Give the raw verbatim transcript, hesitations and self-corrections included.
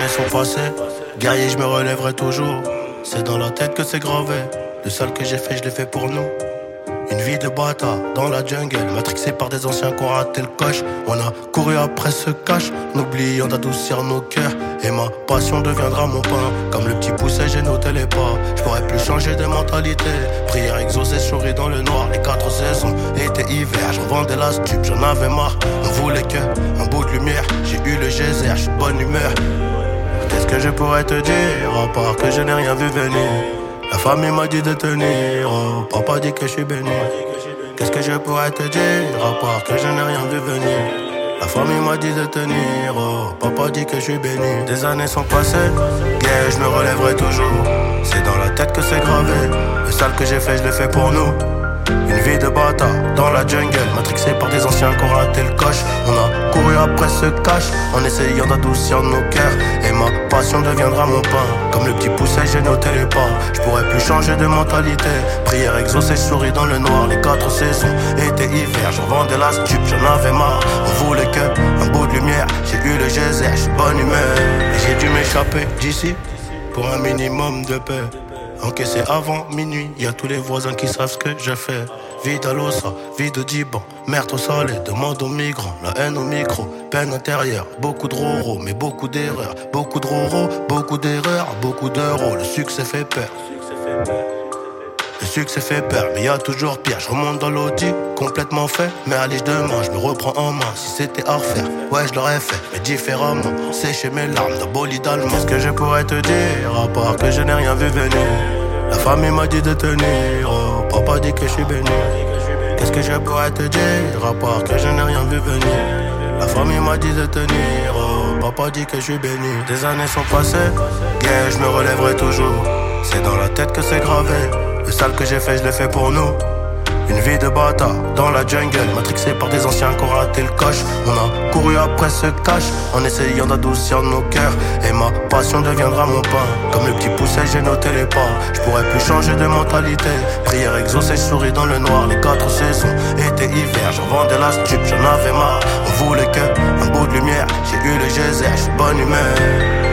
sont passées, guerrier je me relèverai toujours. C'est dans la tête que c'est gravé. Le seul que j'ai fait, je l'ai fait pour nous. Une vie de bâtard dans la jungle, matrixé par des anciens qui ont raté le coche. On a couru après ce cash, n'oubliant d'adoucir nos cœurs. Et ma passion deviendra mon pain. Comme le petit pousset, j'ai noté les pas. Je pourrais plus changer de mentalité. Prière exaucée, souris dans le noir. Les quatre saisons, été, hiver. J'en vendais la stup, j'en avais marre. On voulait que un bout de lumière. J'ai eu le geyser, j'suis de bonne humeur. Qu'est-ce que je pourrais te dire, à part que je n'ai rien vu venir. La famille m'a dit de tenir, oh, papa dit que je suis béni. Qu'est-ce que je pourrais te dire, à part que je n'ai rien vu venir. La famille m'a dit de tenir, oh, papa dit que je suis béni. Des années sont passées, yeah, je me relèverai toujours. C'est dans la tête que c'est gravé. Le sale que j'ai fait, je l'ai fait pour nous. Une vie de bâtard dans la jungle, matrixé par des anciens qui ont raté le coche. On a couru après ce cash, en essayant d'adoucir nos cœurs. Et ma passion deviendra mon pain. Comme le petit pousset, j'ai noté les pas. Je pourrais plus changer de mentalité. Prière exaucée, souris dans le noir. Les quatre saisons, été, hiver. J'en vendais la stup, j'en avais marre. On voulait que un bout de lumière. J'ai eu le geyser, j'suis de bonne humeur. Et j'ai dû m'échapper d'ici pour un minimum de paix. Encaissé avant minuit, y'a tous les voisins qui savent ce que je fais. Vide à l'ossa, vide au Diban, meurtre au salé, demande aux migrants, la haine au micro, peine intérieure, beaucoup de roro, mais beaucoup d'erreurs, beaucoup de roro, beaucoup d'erreurs, beaucoup d'euros, le succès fait peur. Le succès fait peur, mais y'a toujours pire. Je remonte dans l'audi, complètement fait. Mais allez, je demain, je me reprends en main. Si c'était à refaire, ouais, je l'aurais fait, mais différemment. Sécher mes larmes d'un bolide allemand. Qu'est-ce que je pourrais te dire, à part que je n'ai rien vu venir. La famille m'a dit de tenir, oh, papa dit que je suis béni. Qu'est-ce que je pourrais te dire, à part que je n'ai rien vu venir. La famille m'a dit de tenir, oh, papa dit que je suis béni. Des années sont passées, yeah, je me relèverai toujours. C'est dans la tête que c'est gravé. Le sale que j'ai fait, je l'ai fait pour nous. Une vie de bâtard dans la jungle, matrixé par des anciens qui ont raté le coche. On a couru après ce cash, en essayant d'adoucir nos cœurs. Et ma passion deviendra mon pain. Comme le petit pousset, j'ai noté les pas. Je pourrais plus changer de mentalité. Prière exaucée, souris dans le noir. Les quatre saisons, été, hiver. J'en vendais la stup, j'en avais marre. On voulait que un bout de lumière. J'ai eu le geyser, j'suis de bonne humeur.